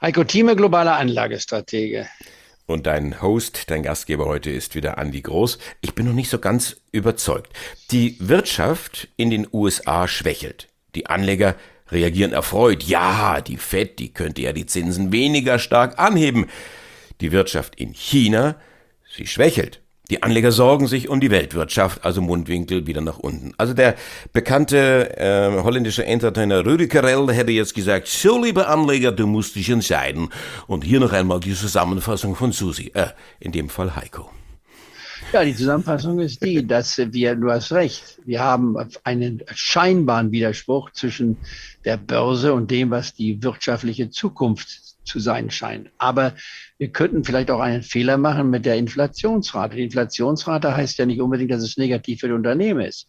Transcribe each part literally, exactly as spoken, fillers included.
Heiko Thieme, globaler Anlagestratege. Und dein Host, dein Gastgeber heute ist wieder Andi Groß. Ich bin noch nicht so ganz überzeugt. Die Wirtschaft in den U S A schwächelt. Die Anleger reagieren erfreut. Ja, die Fed, die könnte ja die Zinsen weniger stark anheben. Die Wirtschaft in China, sie schwächelt. Die Anleger sorgen sich um die Weltwirtschaft, also Mundwinkel wieder nach unten. Also der bekannte äh, holländische Entertainer Rudi Carell hätte jetzt gesagt, so liebe Anleger, du musst dich entscheiden. Und hier noch einmal die Zusammenfassung von Susi, äh, in dem Fall Heiko. Ja, die Zusammenfassung ist die, dass wir, du hast recht, wir haben einen scheinbaren Widerspruch zwischen der Börse und dem, was die wirtschaftliche Zukunft zu sein scheint. Aber wir könnten vielleicht auch einen Fehler machen mit der Inflationsrate. Die Inflationsrate heißt ja nicht unbedingt, dass es negativ für die Unternehmen ist.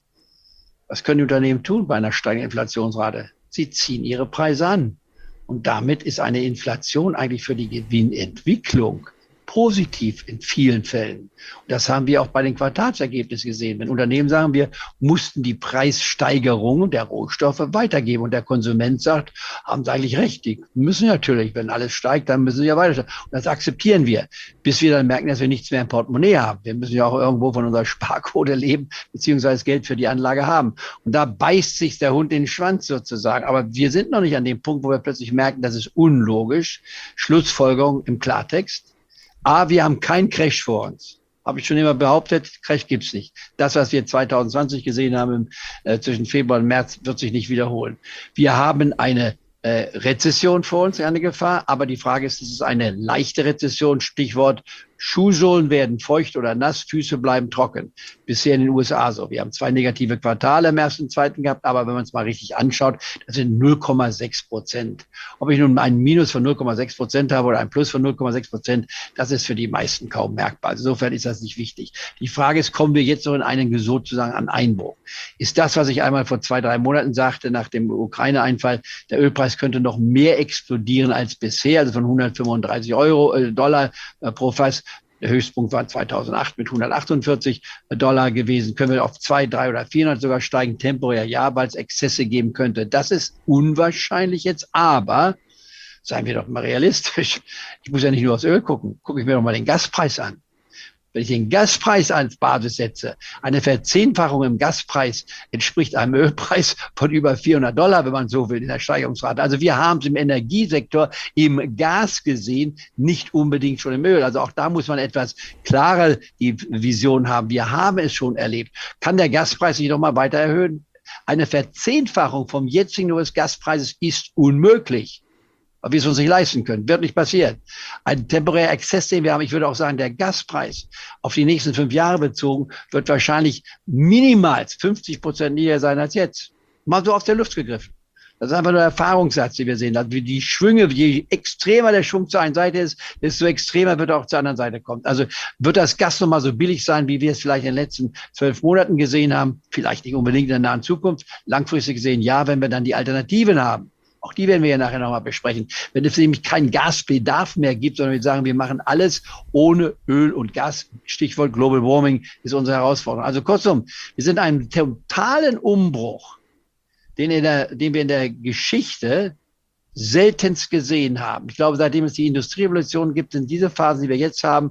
Was können die Unternehmen tun bei einer steigenden Inflationsrate? Sie ziehen ihre Preise an. Und damit ist eine Inflation eigentlich für die Gewinnentwicklung positiv in vielen Fällen. Und das haben wir auch bei den Quartalsergebnissen gesehen. Wenn Unternehmen sagen, wir mussten die Preissteigerung der Rohstoffe weitergeben und der Konsument sagt, haben sie eigentlich recht, die müssen natürlich, wenn alles steigt, dann müssen sie ja weiter. Und das akzeptieren wir, bis wir dann merken, dass wir nichts mehr im Portemonnaie haben. Wir müssen ja auch irgendwo von unserer Sparquote leben, beziehungsweise Geld für die Anlage haben. Und da beißt sich der Hund in den Schwanz sozusagen. Aber wir sind noch nicht an dem Punkt, wo wir plötzlich merken, das ist unlogisch. Schlussfolgerung im Klartext. A, wir haben keinen Crash vor uns. Habe ich schon immer behauptet, Crash gibt's nicht. Das, was wir zwanzig zwanzig gesehen haben, im, äh, zwischen Februar und März, wird sich nicht wiederholen. Wir haben eine äh, Rezession vor uns, eine Gefahr. Aber die Frage ist, ist es eine leichte Rezession? Stichwort Schuhsohlen werden feucht oder nass, Füße bleiben trocken. Bisher in den U S A so. Wir haben zwei negative Quartale im ersten und zweiten gehabt, aber wenn man es mal richtig anschaut, das sind null Komma sechs Prozent. Ob ich nun ein Minus von null Komma sechs Prozent habe oder ein Plus von null Komma sechs Prozent, das ist für die meisten kaum merkbar. Also insofern ist das nicht wichtig. Die Frage ist, kommen wir jetzt noch in einen sozusagen an Einbruch? Ist das, was ich einmal vor zwei, drei Monaten sagte, nach dem Ukraine-Einfall, der Ölpreis könnte noch mehr explodieren als bisher, also von hundertfünfunddreißig Euro, äh, Dollar äh, pro Fass. Der Höchstpunkt war zweitausendacht mit hundertachtundvierzig Dollar gewesen. Können wir auf zweihundert, dreihundert oder vierhundert sogar steigen? Temporär ja, weil es Exzesse geben könnte. Das ist unwahrscheinlich jetzt, aber seien wir doch mal realistisch. Ich muss ja nicht nur aufs Öl gucken. Gucke ich mir doch mal den Gaspreis an. Wenn ich den Gaspreis als Basis setze, eine Verzehnfachung im Gaspreis entspricht einem Ölpreis von über vierhundert Dollar, wenn man so will, in der Steigerungsrate. Also wir haben es im Energiesektor, im Gas gesehen, nicht unbedingt schon im Öl. Also auch da muss man etwas klarer die Vision haben. Wir haben es schon erlebt. Kann der Gaspreis sich noch mal weiter erhöhen? Eine Verzehnfachung vom jetzigen Niveau des Gaspreises ist unmöglich, weil wir es uns nicht leisten können. Wird nicht passieren. Ein temporärer Exzess, den wir haben, ich würde auch sagen, der Gaspreis auf die nächsten fünf Jahre bezogen, wird wahrscheinlich minimal fünfzig Prozent niedriger sein als jetzt. Mal so auf der Luft gegriffen. Das ist einfach nur der Erfahrungssatz, den wir sehen. Also die Schwünge, je extremer der Schwung zur einen Seite ist, desto extremer wird er auch zur anderen Seite kommen. Also wird das Gas nochmal so billig sein, wie wir es vielleicht in den letzten zwölf Monaten gesehen haben? Vielleicht nicht unbedingt in der nahen Zukunft. Langfristig gesehen ja, wenn wir dann die Alternativen haben. Auch die werden wir ja nachher nochmal besprechen. Wenn es nämlich keinen Gasbedarf mehr gibt, sondern wir sagen, wir machen alles ohne Öl und Gas. Stichwort Global Warming ist unsere Herausforderung. Also kurzum, wir sind einen totalen Umbruch, den, in der, den wir in der Geschichte seltenst gesehen haben. Ich glaube, seitdem es die Industrierevolution gibt, sind diese Phasen, die wir jetzt haben,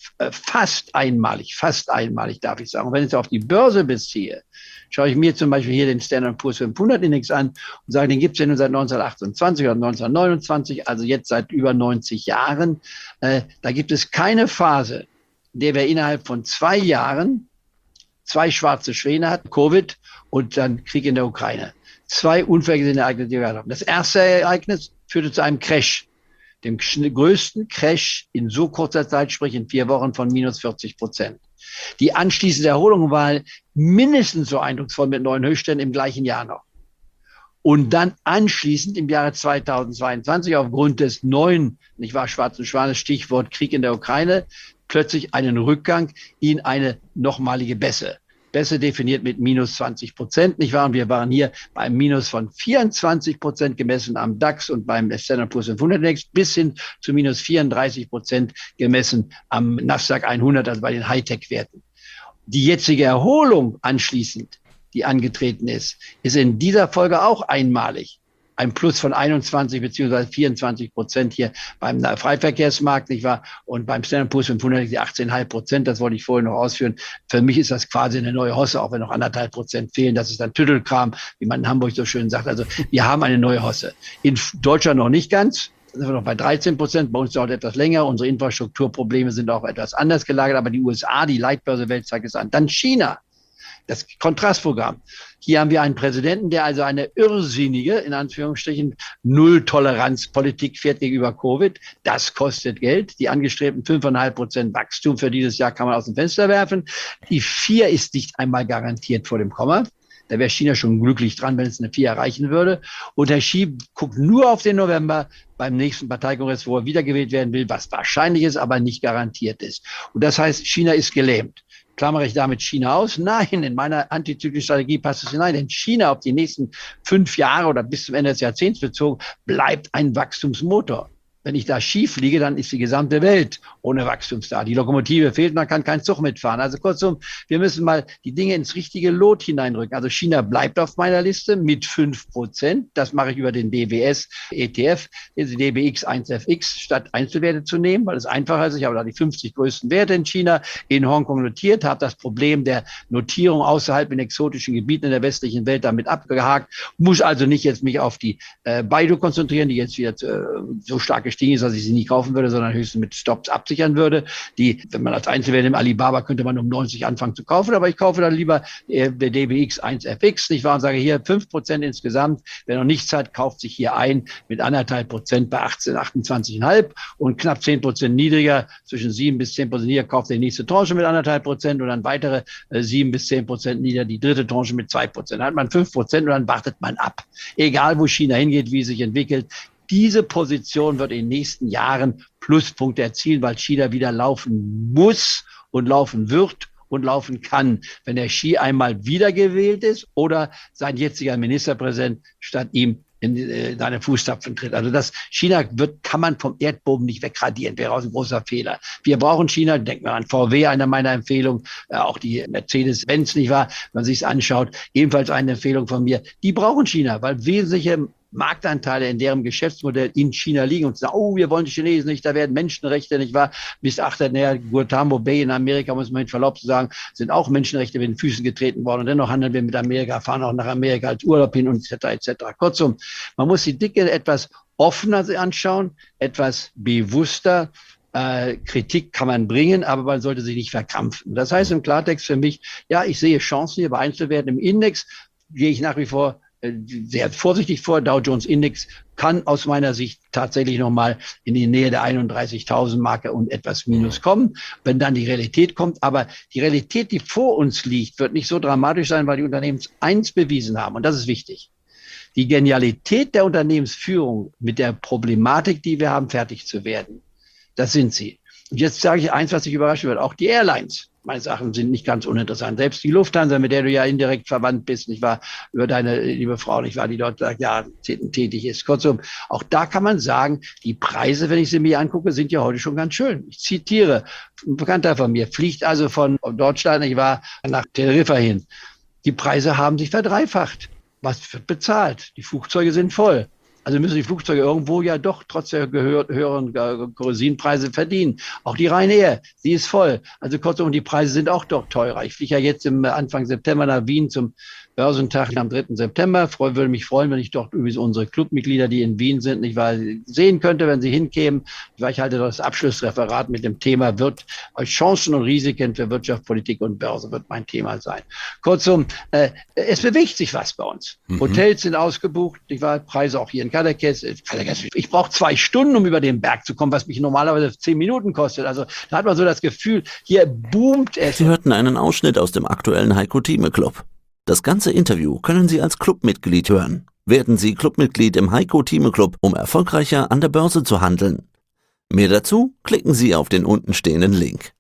fast einmalig, fast einmalig, darf ich sagen. Und wenn ich es auf die Börse beziehe, schaue ich mir zum Beispiel hier den Standard and Poor's fünfhundert Index an und sage, den gibt es ja nur seit neunzehnhundertachtundzwanzig oder neunzehnhundertneunundzwanzig, also jetzt seit über neunzig Jahren. Äh, da gibt es keine Phase, in der wir innerhalb von zwei Jahren zwei schwarze Schwäne hatten, Covid und dann Krieg in der Ukraine. Zwei unvorhergesehene Ereignisse, die wir haben. Das erste Ereignis führte zu einem Crash, dem größten Crash in so kurzer Zeit, sprich in vier Wochen von minus vierzig Prozent. Die anschließende Erholung war mindestens so eindrucksvoll mit neuen Höchstständen im gleichen Jahr noch. Und dann anschließend im Jahre zweitausendzweiundzwanzig aufgrund des neuen, nicht wahr, schwarzen Schwanes, Stichwort Krieg in der Ukraine, plötzlich einen Rückgang in eine nochmalige Bässe. Bässe definiert mit minus zwanzig Prozent, nicht wahr? Und wir waren hier bei einem Minus von vierundzwanzig Prozent gemessen am DAX und beim Standard and Poor's fünfhundert Index bis hin zu minus vierunddreißig Prozent gemessen am Nasdaq hundert, also bei den Hightech-Werten. Die jetzige Erholung anschließend, die angetreten ist, ist in dieser Folge auch einmalig. ein Plus von einundzwanzig beziehungsweise vierundzwanzig Prozent hier beim Freiverkehrsmarkt, nicht wahr? Und beim Standard and Poor's fünfhundert liegt die achtzehn Komma fünf Prozent, das wollte ich vorhin noch ausführen. Für mich ist das quasi eine neue Hosse, auch wenn noch anderthalb Prozent fehlen. Das ist dann Tüttelkram, wie man in Hamburg so schön sagt. Also wir haben eine neue Hosse. In Deutschland noch nicht ganz. Da sind wir noch bei dreizehn Prozent, bei uns dauert etwas länger. Unsere Infrastrukturprobleme sind auch etwas anders gelagert, aber die U S A, die Leitbörse Welt zeigt es an. Dann China. Das Kontrastprogramm. Hier haben wir einen Präsidenten, der also eine irrsinnige, in Anführungsstrichen, Null-Toleranz-Politik fährt gegenüber Covid. Das kostet Geld. Die angestrebten fünf Komma fünf Prozent Wachstum für dieses Jahr kann man aus dem Fenster werfen. Die vier ist nicht einmal garantiert vor dem Komma. Da wäre China schon glücklich dran, wenn es eine vier erreichen würde. Und Herr Xi guckt nur auf den November beim nächsten Parteikongress, wo er wiedergewählt werden will, was wahrscheinlich ist, aber nicht garantiert ist. Und das heißt, China ist gelähmt. Klammere ich damit China aus? Nein, in meiner antizyklischen Strategie passt es hinein. Denn China auf die nächsten fünf Jahre oder bis zum Ende des Jahrzehnts bezogen, bleibt ein Wachstumsmotor. Wenn ich da schief liege, dann ist die gesamte Welt ohne Wachstum da. Die Lokomotive fehlt, man kann kein Zug mitfahren. Also kurzum, wir müssen mal die Dinge ins richtige Lot hineinrücken. Also China bleibt auf meiner Liste mit fünf Prozent. Das mache ich über den D W S E T F, den D B X eins F X, statt Einzelwerte zu nehmen, weil es einfacher ist. Ich habe da die fünfzig größten Werte in China, in Hongkong notiert, habe das Problem der Notierung außerhalb in exotischen Gebieten in der westlichen Welt damit abgehakt, muss also nicht jetzt mich auf die äh, Baidu konzentrieren, die jetzt wieder äh, so stark gestiegen ist, dass ich sie nicht kaufen würde, sondern höchstens mit Stops absichern würde. Die, wenn man als Einzelwert im Alibaba könnte man um neunzig anfangen zu kaufen, aber ich kaufe dann lieber äh, der D B X eins F X, nicht wahr? Und sage hier fünf Prozent insgesamt. Wer noch nichts hat, kauft sich hier ein mit anderthalb Prozent bei achtzehn, achtundzwanzig Komma fünf und knapp zehn Prozent niedriger, zwischen sieben bis zehn Prozent niedriger, kauft die nächste Tranche mit anderthalb Prozent und dann weitere äh, sieben bis zehn Prozent niedriger, die dritte Tranche mit zwei Prozent. Dann hat man fünf Prozent und dann wartet man ab. Egal, wo China hingeht, wie es sich entwickelt. Diese Position wird in den nächsten Jahren Pluspunkte erzielen, weil China wieder laufen muss und laufen wird und laufen kann, wenn der Xi einmal wiedergewählt ist oder sein jetziger Ministerpräsident statt ihm in äh, seine Fußstapfen tritt. Also das China wird, kann man vom Erdboden nicht wegradieren, wäre auch ein großer Fehler. Wir brauchen China, denken wir an V W, einer meiner Empfehlungen, äh, auch die Mercedes-Benz, nicht wahr, wenn man sich es anschaut, ebenfalls eine Empfehlung von mir. Die brauchen China, weil wesentliche Marktanteile in deren Geschäftsmodell in China liegen und sagen, oh, wir wollen die Chinesen nicht, da werden Menschenrechte, nicht wahr, missachtet. Naja, Guantanamo Bay in Amerika, muss man mit Verlaub zu sagen, sind auch Menschenrechte mit den Füßen getreten worden und dennoch handeln wir mit Amerika, fahren auch nach Amerika als Urlaub hin und et cetera et cetera. Kurzum, man muss die Dinge etwas offener anschauen, etwas bewusster. Äh, Kritik kann man bringen, aber man sollte sich nicht verkrampfen. Das heißt im Klartext für mich, ja, ich sehe Chancen hier bei Einzelwerten. Im Index gehe ich nach wie vor sehr vorsichtig vor. Dow Jones Index kann aus meiner Sicht tatsächlich nochmal in die Nähe der einunddreißigtausend Marke und etwas Minus kommen, wenn dann die Realität kommt. Aber die Realität, die vor uns liegt, wird nicht so dramatisch sein, weil die Unternehmen eins bewiesen haben. Und das ist wichtig. Die Genialität der Unternehmensführung mit der Problematik, die wir haben, fertig zu werden. Das sind sie. Und jetzt sage ich eins, was sich überraschen wird. Auch die Airlines. Meine Sachen sind nicht ganz uninteressant. Selbst die Lufthansa, mit der du ja indirekt verwandt bist, nicht wahr, über deine liebe Frau, nicht wahr, die dort ja tätig ist. Kurzum, auch da kann man sagen, die Preise, wenn ich sie mir angucke, sind ja heute schon ganz schön. Ich zitiere, ein Bekannter von mir fliegt also von Deutschland, nicht wahr, nach Teneriffa hin. Die Preise haben sich verdreifacht. Was wird bezahlt? Die Flugzeuge sind voll. Also müssen die Flugzeuge irgendwo ja doch trotz der höheren Kerosinpreise verdienen. Auch die Ryanair, sie ist voll. Also kurzum, die Preise sind auch doch teurer. Ich fliege ja jetzt im Anfang September nach Wien zum Börsentag am dritten September. Ich würde mich freuen, wenn ich dort übrigens unsere Clubmitglieder, die in Wien sind, nicht wahr, sehen könnte, wenn sie hinkämen. Ich halte das Abschlussreferat mit dem Thema wird Chancen und Risiken für Wirtschaft, Politik und Börse wird mein Thema sein. Kurzum, äh, es bewegt sich was bei uns. Mhm. Hotels sind ausgebucht, nicht wahr, Preise auch hier in Kadakes. Ich brauche zwei Stunden, um über den Berg zu kommen, was mich normalerweise zehn Minuten kostet. Also da hat man so das Gefühl, hier boomt es. Sie hörten einen Ausschnitt aus dem aktuellen Heiko Thieme Club. Das ganze Interview können Sie als Clubmitglied hören. Werden Sie Clubmitglied im Heiko Thieme Club, um erfolgreicher an der Börse zu handeln. Mehr dazu klicken Sie auf den untenstehenden Link.